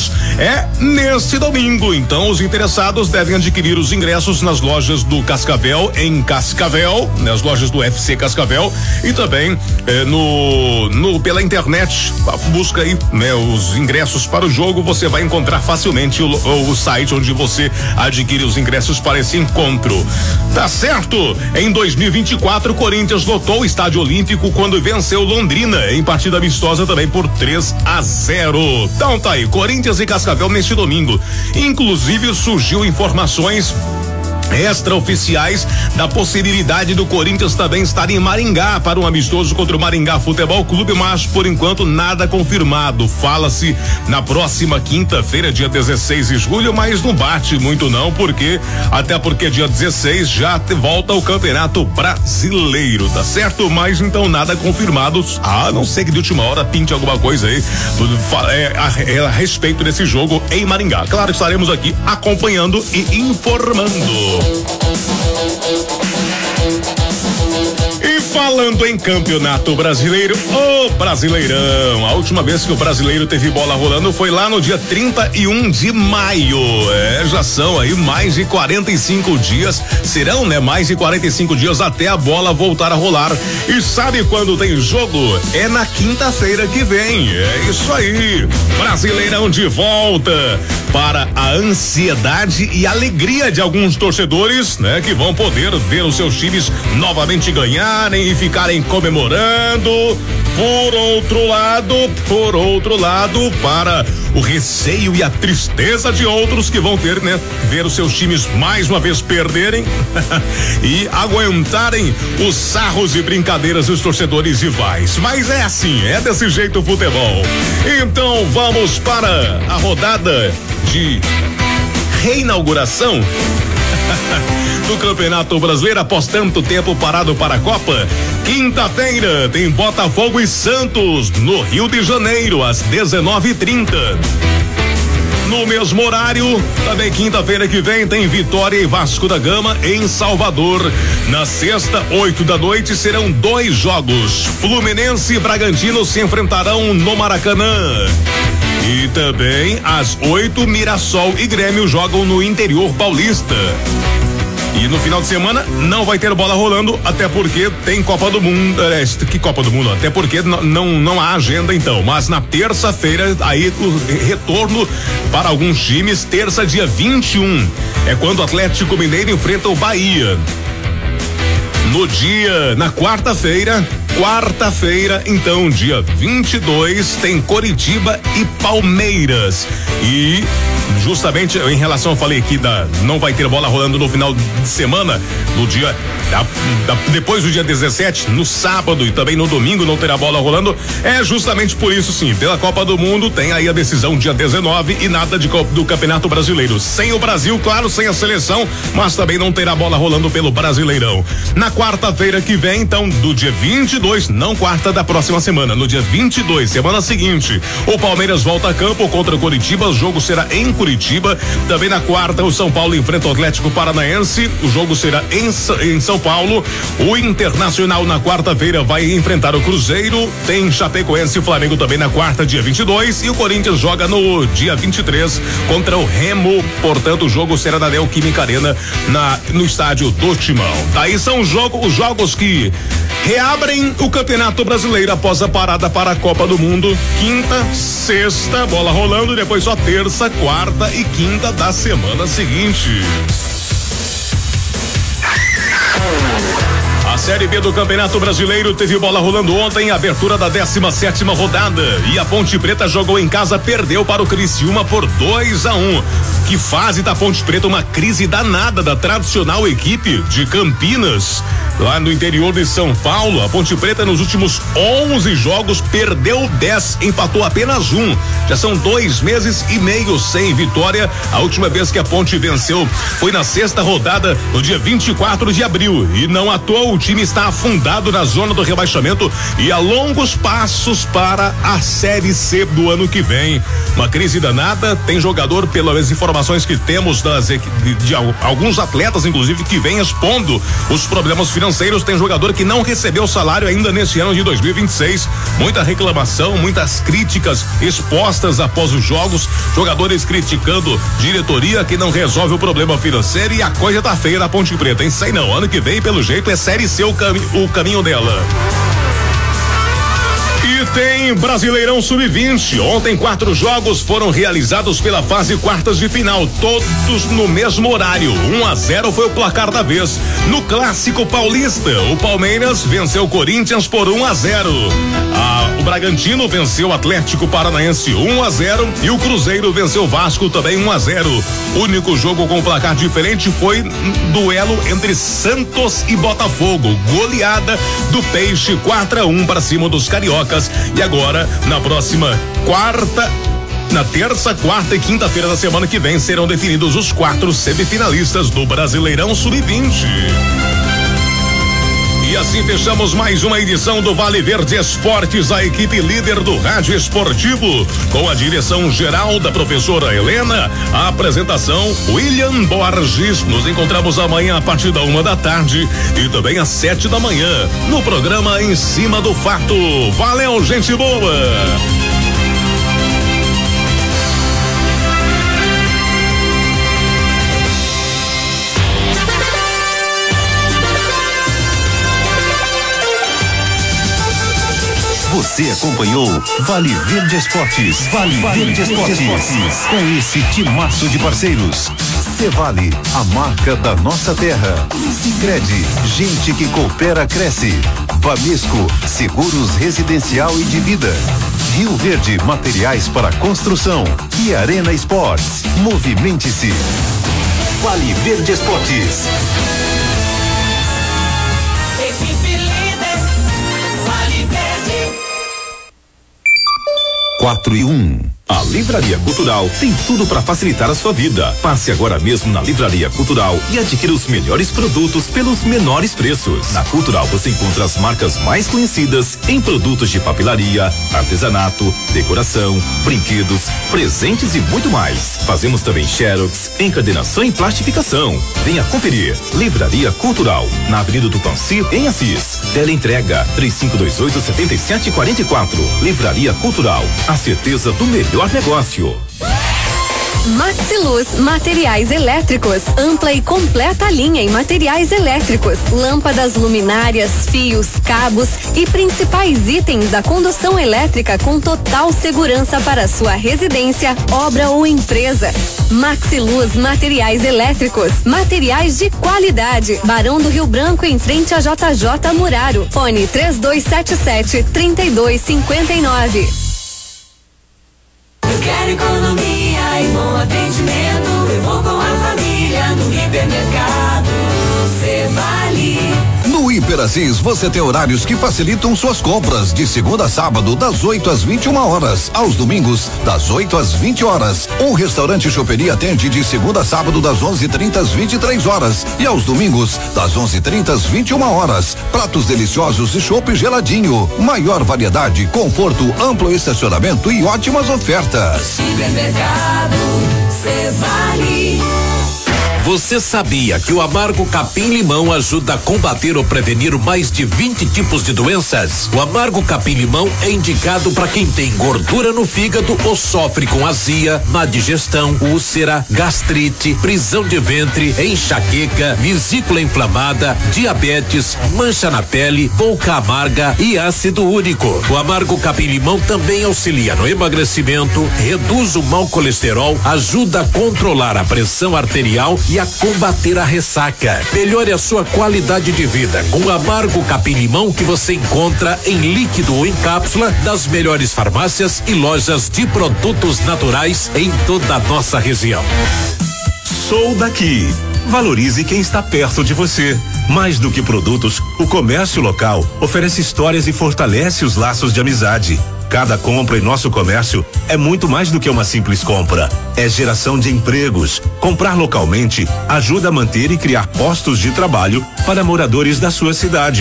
Corinthians é neste domingo. Então, os interessados devem adquirir os ingressos nas lojas do Cascavel, em Cascavel, nas lojas do F C Cascavel e também eh, no, no pela internet. Busca aí, né, os ingressos para o jogo. Você vai encontrar facilmente o, o, o site onde você adquire os ingressos para esse encontro. Tá certo? Em dois mil e vinte e quatro, o Corinthians lotou o Estádio Olímpico quando venceu Londrina em partida amistosa também por três a zero. Então tá aí, Corinthians e Cascavel neste domingo. Inclusive surgiu informações extraoficiais da possibilidade do Corinthians também estar em Maringá para um amistoso contra o Maringá Futebol Clube, mas por enquanto nada confirmado. Fala-se na próxima quinta-feira, dia dezesseis de julho, mas não bate muito não, porque até porque dia dezesseis já te volta o Campeonato Brasileiro, tá certo? Mas então nada confirmado, a não ser que de última hora pinte alguma coisa aí é, a, é, a respeito desse jogo em Maringá. Claro, estaremos aqui acompanhando e informando. E falando em Campeonato Brasileiro, ô Brasileirão, a última vez que o brasileiro teve bola rolando foi lá no dia trinta e um de maio. É, já são aí mais de quarenta e cinco dias, serão, né? Mais de quarenta e cinco dias até a bola voltar a rolar. E sabe quando tem jogo? É na quinta-feira que vem. É isso aí. Brasileirão de volta, para a ansiedade e alegria de alguns torcedores, né? Que vão poder ver os seus times novamente ganharem e ficarem comemorando. Por outro lado, por outro lado, para o receio e a tristeza de outros que vão ter, né? Ver os seus times mais uma vez perderem e aguentarem os sarros e brincadeiras dos torcedores rivais. Mas é assim, é desse jeito o futebol. Então vamos para a rodada de reinauguração do Campeonato Brasileiro após tanto tempo parado para a Copa. Quinta-feira tem Botafogo e Santos no Rio de Janeiro às dezenove e trinta. No mesmo horário, também quinta-feira que vem tem Vitória e Vasco da Gama em Salvador. Na sexta, oito da noite, serão dois jogos. Fluminense e Bragantino se enfrentarão no Maracanã. E também às oito, Mirassol e Grêmio jogam no interior paulista. E no final de semana não vai ter bola rolando, até porque tem Copa do Mundo. É, que Copa do Mundo? Até porque não, não, não há agenda então. Mas na terça-feira, aí o retorno para alguns times, terça, dia vinte e um. É quando o Atlético Mineiro enfrenta o Bahia. No dia, na quarta-feira, quarta-feira, então, dia vinte e dois, tem Coritiba e Palmeiras. E justamente em relação, eu falei aqui da não vai ter bola rolando no final de semana, no dia da, da, depois do dia dezessete, no sábado e também no domingo não terá bola rolando. É justamente por isso, sim, pela Copa do Mundo tem aí a decisão dia dezenove e nada de do Campeonato Brasileiro. Sem o Brasil, claro, sem a seleção, mas também não terá bola rolando pelo Brasileirão. Na quarta-feira que vem, então, do dia vinte e dois, não quarta da próxima semana, no dia vinte e dois, semana seguinte, o Palmeiras volta a campo contra o Coritiba, o jogo será em Curitiba. Também na quarta, o São Paulo enfrenta o Atlético Paranaense, o jogo será em, em São Paulo. O Internacional na quarta-feira vai enfrentar o Cruzeiro, tem Chapecoense e Flamengo também na quarta, dia vinte e dois, e o Corinthians joga no dia vinte e três contra o Remo, portanto o jogo será na Neoquímica Arena, na, no estádio do Timão. Daí são jogo, os jogos que reabrem o Campeonato Brasileiro após a parada para a Copa do Mundo. Quinta, sexta, bola rolando, depois só terça, quarta e quinta da semana seguinte. A Série B do Campeonato Brasileiro teve bola rolando ontem, abertura da décima sétima rodada, e a Ponte Preta jogou em casa, perdeu para o Criciúma por dois a um. Que fase da Ponte Preta, uma crise danada da tradicional equipe de Campinas, lá no interior de São Paulo. A Ponte Preta nos últimos onze jogos perdeu dez, empatou apenas um. Já são dois meses e meio sem vitória. A última vez que a Ponte venceu foi na sexta rodada, no dia vinte e quatro de abril. E não à toa o time está afundado na zona do rebaixamento e a longos passos para a Série C do ano que vem. Uma crise danada, tem jogador, pelas informações que temos das, de, de, de alguns atletas, inclusive, que vem expondo os problemas financeiros financeiros, tem jogador que não recebeu salário ainda neste ano de dois mil e vinte e seis. Muita reclamação, muitas críticas expostas após os jogos, jogadores criticando diretoria que não resolve o problema financeiro e a coisa tá feia na Ponte Preta, hein? Sei não, ano que vem, pelo jeito, é Série C o, cami o caminho dela. E tem Brasileirão sub vinte. Ontem quatro jogos foram realizados pela fase quartas de final, todos no mesmo horário. um a zero foi o placar da vez. No Clássico Paulista, o Palmeiras venceu o Corinthians por um a zero. Ah, o Bragantino venceu o Atlético Paranaense um a zero e o Cruzeiro venceu o Vasco também um a zero. O único jogo com placar diferente foi um duelo entre Santos e Botafogo. Goleada do Peixe quatro a um para cima dos cariocas. E agora, na próxima quarta, na terça, quarta e quinta-feira da semana que vem, serão definidos os quatro semifinalistas do Brasileirão sub vinte. E assim fechamos mais uma edição do Vale Verde Esportes, a equipe líder do rádio esportivo, com a direção geral da professora Helena, a apresentação William Borges. Nos encontramos amanhã a partir da uma da tarde e também às sete da manhã, no programa Em Cima do Fato. Valeu, gente boa! Você acompanhou Vale Verde Esportes. Vale, vale Verde, Verde Esportes. Esportes. Com esse timaço de parceiros. Cevale, a marca da nossa terra. Sicredi, gente que coopera cresce. Bamesco, seguros residencial e de vida. Rio Verde, materiais para construção. E Arena Esportes. Movimente-se. Vale Verde Esportes. quatro e um. A Livraria Cultural tem tudo para facilitar a sua vida. Passe agora mesmo na Livraria Cultural e adquira os melhores produtos pelos menores preços. Na Cultural você encontra as marcas mais conhecidas em produtos de papelaria, artesanato, decoração, brinquedos, presentes e muito mais. Fazemos também xerox, encadernação e plastificação. Venha conferir. Livraria Cultural, na Avenida do Panci, em Assis. Teleentrega três cinco dois oito, sete sete quatro quatro. Livraria Cultural, a certeza do melhor negócio. Maxiluz Materiais Elétricos, ampla e completa linha em materiais elétricos, lâmpadas, luminárias, fios, cabos e principais itens da condução elétrica com total segurança para sua residência, obra ou empresa. Maxiluz Materiais Elétricos, materiais de qualidade. Barão do Rio Branco, em frente a J J Muraro. Fone três dois sete sete, três dois cinco nove. Eu quero economia e bom atendimento. Eu vou com a família no hipermercado Cevale. No Hiper Assis você tem horários que facilitam suas compras, de segunda a sábado das oito às vinte e uma horas, aos domingos das oito às vinte horas. Um restaurante choperia atende de segunda a sábado das onze e trinta às vinte e três horas e aos domingos das onze e trinta às vinte e uma horas. Pratos deliciosos e chopp geladinho, maior variedade, conforto, amplo estacionamento e ótimas ofertas. Hipermercado Cevale. Você sabia que o amargo capim-limão ajuda a combater ou prevenir mais de vinte tipos de doenças? O amargo capim-limão é indicado para quem tem gordura no fígado ou sofre com azia, má digestão, úlcera, gastrite, prisão de ventre, enxaqueca, vesícula inflamada, diabetes, mancha na pele, boca amarga e ácido úrico. O amargo capim-limão também auxilia no emagrecimento, reduz o mau colesterol, ajuda a controlar a pressão arterial e a combater a ressaca. Melhore a sua qualidade de vida com o amargo capim-limão, que você encontra em líquido ou em cápsula das melhores farmácias e lojas de produtos naturais em toda a nossa região. Sou daqui. Valorize quem está perto de você. Mais do que produtos, o comércio local oferece histórias e fortalece os laços de amizade. Cada compra em nosso comércio é muito mais do que uma simples compra. É geração de empregos. Comprar localmente ajuda a manter e criar postos de trabalho para moradores da sua cidade.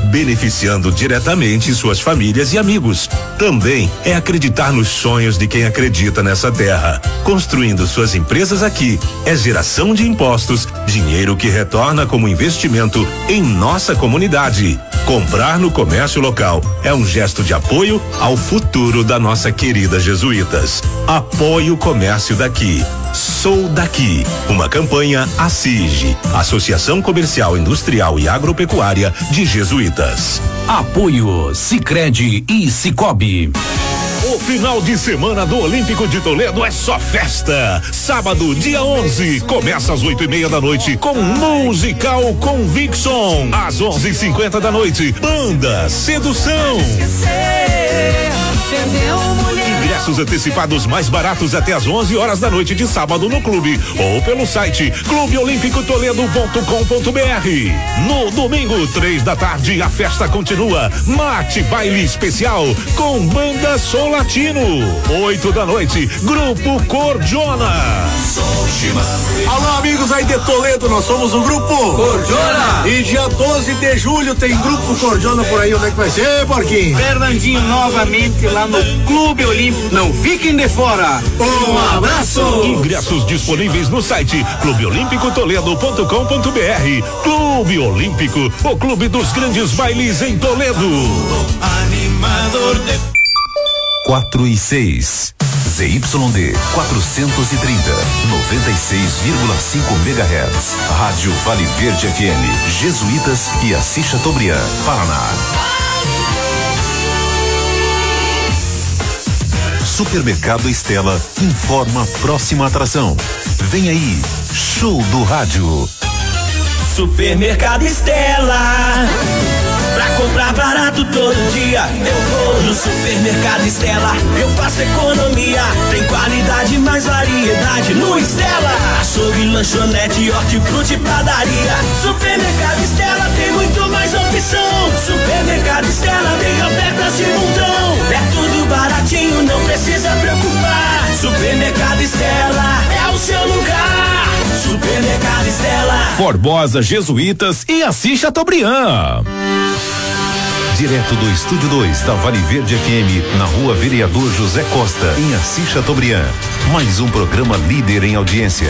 beneficiando diretamente suas famílias e amigos. Também é acreditar nos sonhos de quem acredita nessa terra. Construindo suas empresas aqui é geração de impostos, dinheiro que retorna como investimento em nossa comunidade. Comprar no comércio local é um gesto de apoio ao futuro da nossa querida Jesuítas. Apoie o comércio daqui. Sou daqui. Uma campanha ACIG, Associação Comercial, Industrial e Agropecuária de Jesuítas. Apoio Sicredi e Cicobi. O final de semana do Olímpico de Toledo é só festa. Sábado, dia onze, começa às oito e meia da noite com musical Conviction. Às onze e cinquenta da noite, banda Sedução. Ingressos antecipados mais baratos até às onze horas da noite de sábado no clube ou pelo site clube olímpico toledo ponto com ponto br. No domingo, três da tarde, a festa continua. Mate baile especial com banda Som Latino. Oito da noite, grupo Cordiona. Alô, amigos aí de Toledo, nós somos o grupo Cordiona. E dia doze de julho tem grupo Cordiona por aí. Onde é que vai ser, Porquinho? Fernandinho, novamente lá no Clube Olímpico. Não fiquem de fora. Um abraço. Ingressos disponíveis no site clube olímpico toledo ponto com ponto br. Clube Olímpico, o clube dos grandes bailes em Toledo. Animador de quatro e seis. Z Y D quatrocentos e trinta, noventa e seis vírgula cinco megahertz. Rádio Vale Verde F M, Jesuítas e Assis Chateaubriand, Paraná. Supermercado Estela informa a próxima atração. Vem aí, show do rádio. Supermercado Estela. Pra comprar barato todo dia, eu vou no Supermercado Estela. Eu faço economia, tem qualidade, mais variedade no Estela. Açougue, lanchonete, hortifruti e padaria. Supermercado Estela tem muito mais opção. Supermercado Estela tem ofertas de montão. É tudo baratinho, não precisa preocupar. Supermercado Estela é o seu lugar. Supermercado Estela. Formosa, Jesuítas e Assis Chateaubriand. Direto do Estúdio dois da Vale Verde F M, na Rua Vereador José Costa, em Assis Chateaubriand. Mais um programa líder em audiência.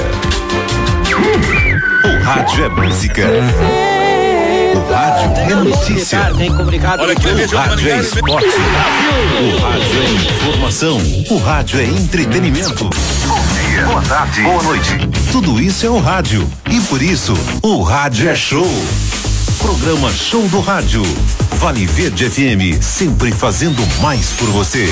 O rádio é música. O rádio é notícia. O rádio é esporte. O rádio é informação. O rádio é entretenimento. Bom dia, boa tarde, boa noite. Tudo isso é o rádio. E por isso, o rádio é show. Programa Show do Rádio. Vale Verde F M, sempre fazendo mais por você.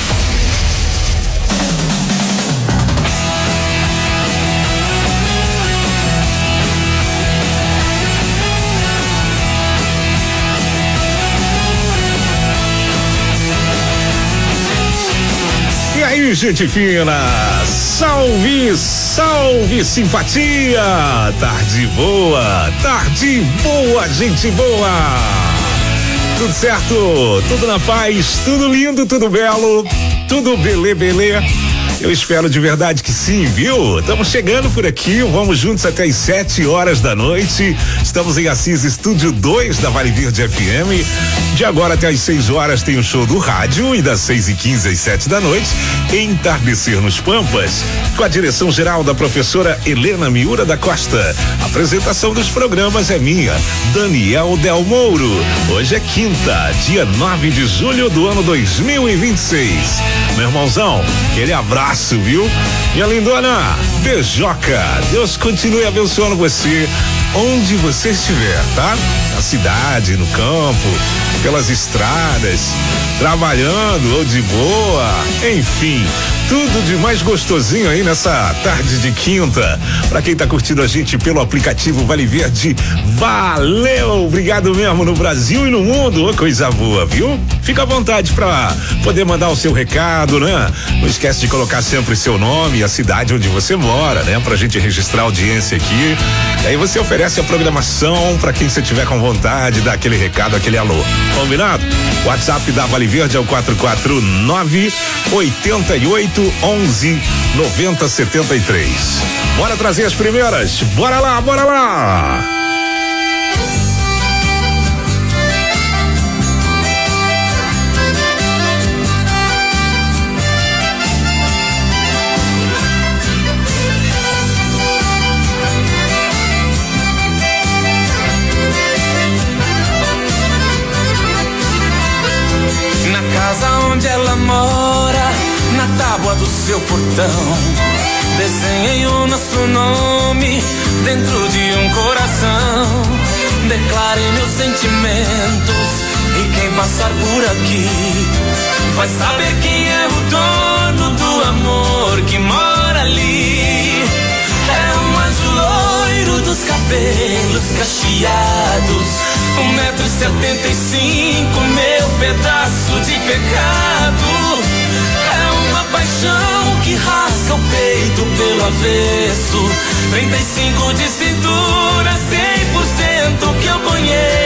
E aí, gente fina, salve, salve simpatia, tarde boa, tarde boa, gente boa. Tudo certo, tudo na paz, tudo lindo, tudo belo, tudo belê, belê. Eu espero de verdade que sim, viu? Estamos chegando por aqui, vamos juntos até as sete horas da noite. Estamos em Assis, Estúdio dois da Vale Verde F M. De agora até as seis horas tem o show do rádio e das seis e quinze às sete da noite, Entardecer nos Pampas, com a direção geral da professora Helena Miura da Costa. A apresentação dos programas é minha, Daniel Del Mouro. Hoje é quinta, dia nove de julho do ano dois mil e vinte e seis. Meu irmãozão, aquele abraço, viu? Minha lindona, beijoca. Deus continue abençoando você onde você estiver, tá? Na cidade, no campo, pelas estradas, trabalhando ou de boa, enfim, tudo de mais gostosinho aí nessa tarde de quinta. Pra quem tá curtindo a gente pelo aplicativo Vale Verde, valeu, obrigado mesmo no Brasil e no mundo, oh, coisa boa, viu? Fica à vontade pra poder mandar o seu recado, né? Não esquece de colocar sempre seu nome e a cidade onde você mora, né? Pra gente registrar a audiência aqui. E aí você oferece a programação pra quem você tiver com vontade, dá aquele recado, aquele alô. Combinado? O WhatsApp da Vale Verde é o quatro quatro nove, oito oito, onze, noventa, setenta e três. Bora trazer as primeiras? Bora lá, bora lá! casa onde ela mora, na tábua do seu portão, desenhei o nosso nome dentro de um coração. Declarei meus sentimentos e quem passar por aqui vai saber quem é o dono do amor que mora ali. É um anjo loiro dos cabelos cacheados, um metro e setenta e cinco, meu pedaço de pecado. É uma paixão que rasga o peito pelo avesso, trinta e cinco de cintura, cem por cento que eu conheço.